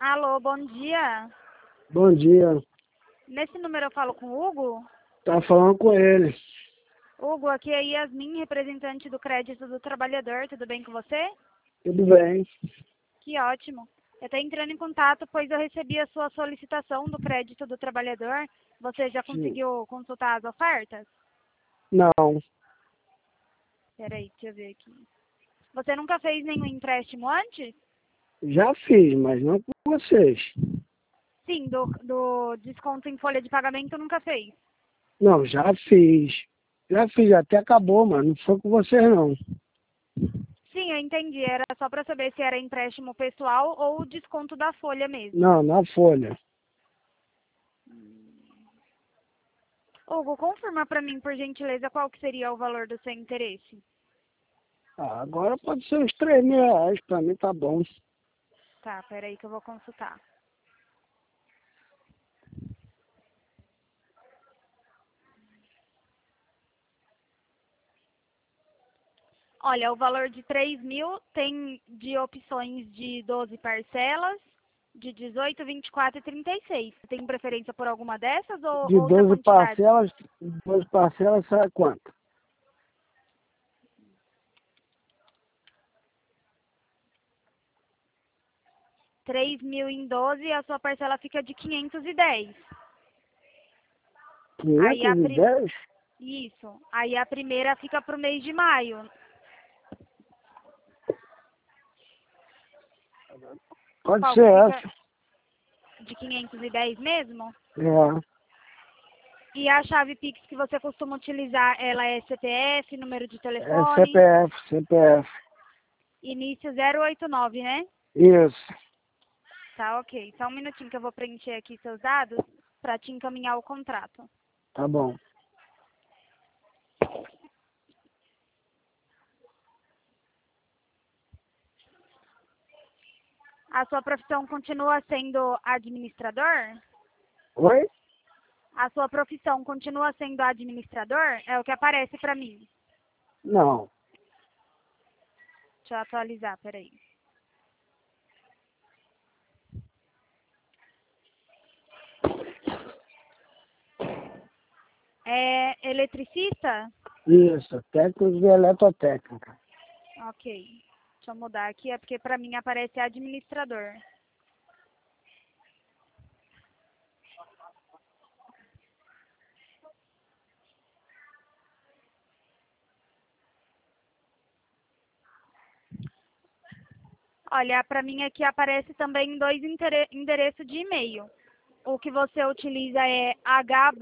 Alô, bom dia. Bom dia. Nesse número eu falo com o Hugo? Tá falando com ele. Hugo, aqui é Yasmin, representante do Crédito do Trabalhador. Tudo bem com você? Tudo bem. Que ótimo. Eu estou entrando em contato, pois eu recebi a sua solicitação do Crédito do Trabalhador. Você já Sim. conseguiu consultar as ofertas? Não, Peraí, deixa eu ver aqui. Você nunca fez nenhum empréstimo antes? já fiz, mas não com vocês. Sim, do desconto em folha de pagamento nunca fez. Não, já fiz. Já fiz, até acabou, mas não foi com vocês não. Sim, eu entendi. Era só para saber se era empréstimo pessoal ou desconto da folha mesmo. Não, na folha. Hugo, confirma para mim, por gentileza, qual que seria o valor do seu interesse. Ah, agora pode ser uns R$ 3.000, pra mim tá bom. Tá, peraí que eu vou consultar. Olha, o valor de 3.000 tem de opções de 12 parcelas, de 18, 24 e 36. Você tem preferência por alguma dessas ou De outra 12 quantidade? parcelas, 12 parcelas sai quanto? 3.000 em 12, a sua parcela fica de 510. Aí a 510? Isso. Aí a primeira fica para o mês de maio. Pode Qual ser que fica essa. de 510 mesmo? É, E a chave Pix que você costuma utilizar, ela é CPF, número de é telefone, CPF. início 089, né? Isso, Tá, ok. Só um minutinho que eu vou preencher aqui seus dados para te encaminhar o contrato. tá bom. A sua profissão continua sendo administrador? Oi? A sua profissão continua sendo administrador? É o que aparece para mim. Não. Deixa eu atualizar, peraí. É eletricista? Isso, técnico de eletrotécnica. Ok. Deixa eu mudar aqui, é porque para mim aparece administrador. Olha, para mim aqui aparece também dois endereços de e-mail. O que você utiliza é